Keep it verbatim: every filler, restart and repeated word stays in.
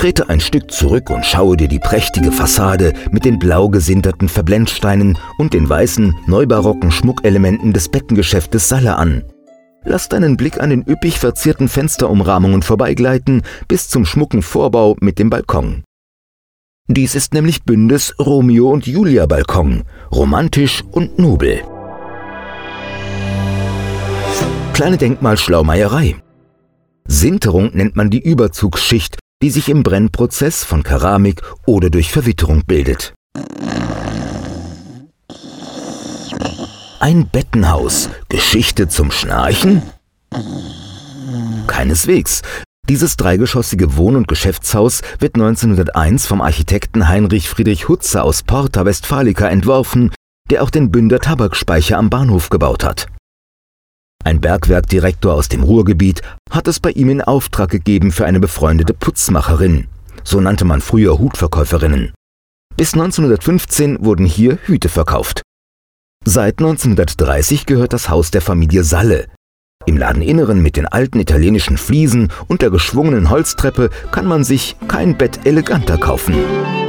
Trete ein Stück zurück und schaue dir die prächtige Fassade mit den blau gesinterten Verblendsteinen und den weißen, neubarocken Schmuckelementen des Bettengeschäftes Salle an. Lass deinen Blick an den üppig verzierten Fensterumrahmungen vorbeigleiten bis zum schmucken Vorbau mit dem Balkon. Dies ist nämlich Bündes Romeo und Julia Balkon, romantisch und nobel. Kleine Denkmalschlaumeierei. Sinterung nennt man die Überzugsschicht, die sich im Brennprozess von Keramik oder durch Verwitterung bildet. Ein Bettenhaus, Geschichte zum Schnarchen? Keineswegs. Dieses dreigeschossige Wohn- und Geschäftshaus wird neunzehnhunderteins vom Architekten Heinrich Friedrich Hutzer aus Porta Westfalica entworfen, der auch den Bünder Tabakspeicher am Bahnhof gebaut hat. Ein Bergwerkdirektor aus dem Ruhrgebiet hat es bei ihm in Auftrag gegeben für eine befreundete Putzmacherin. So nannte man früher Hutverkäuferinnen. Bis neunzehnhundertfünfzehn wurden hier Hüte verkauft. Seit neunzehnhundertdreißig gehört das Haus der Familie Salle. Im Ladeninneren mit den alten italienischen Fliesen und der geschwungenen Holztreppe kann man sich kein Bett eleganter kaufen.